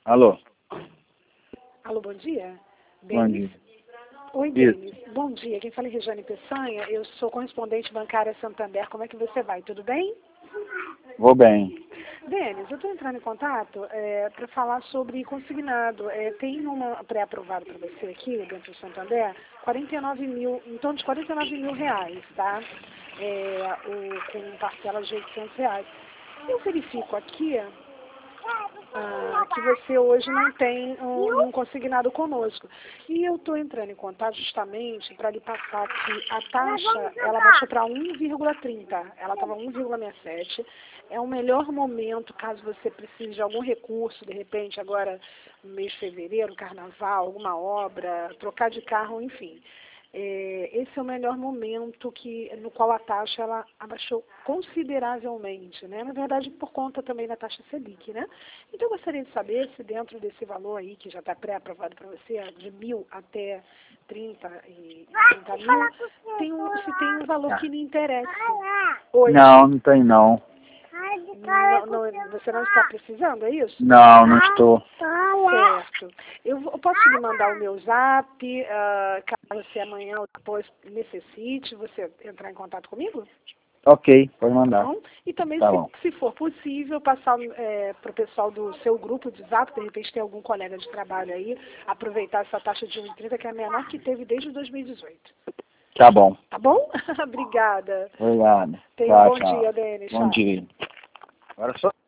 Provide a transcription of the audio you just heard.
Alô? Alô, bom dia. Bom dia. Oi, Isso. Denis. Bom dia. Quem fala é Regiane Peçanha. Eu sou correspondente bancária Santander. Como é que você vai? Tudo bem? Vou bem. Denis, eu estou entrando em contato para falar sobre consignado. Tem uma pré-aprovada para você aqui, dentro do Santander, 49 mil, em torno de 49 mil reais, tá? Com parcela de 800 reais. Eu verifico aqui que você hoje não tem um consignado conosco. E eu estou entrando em contato justamente para lhe passar que a taxa, ela baixou para 1,30. Ela estava 1,67. É o melhor momento, caso você precise de algum recurso, de repente, agora no mês de fevereiro, carnaval, alguma obra, trocar de carro, enfim. Esse é o melhor momento no qual a taxa ela abaixou consideravelmente, né? Na verdade, por conta também da taxa Selic, né? Então, eu gostaria de saber se dentro desse valor aí, que já está pré-aprovado para você, de 1.000 até 30 mil, se tem um valor que lhe interessa. Oi? Não tem não. Você não está precisando, é isso? Não estou. Certo. Eu posso lhe mandar o meu zap, caso você amanhã ou depois necessite, você entrar em contato comigo? Ok, pode Tá mandar. bom? E também, Tá bom. se for possível, passar para o pessoal do seu grupo de zap, de repente tem algum colega de trabalho aí, aproveitar essa taxa de 1,30, que é a menor que teve desde 2018. Tá bom. Tá bom? Obrigada. Obrigado. Tenha um Tchau, bom tchau. dia, Denis. Bom Tchau. dia. Agora só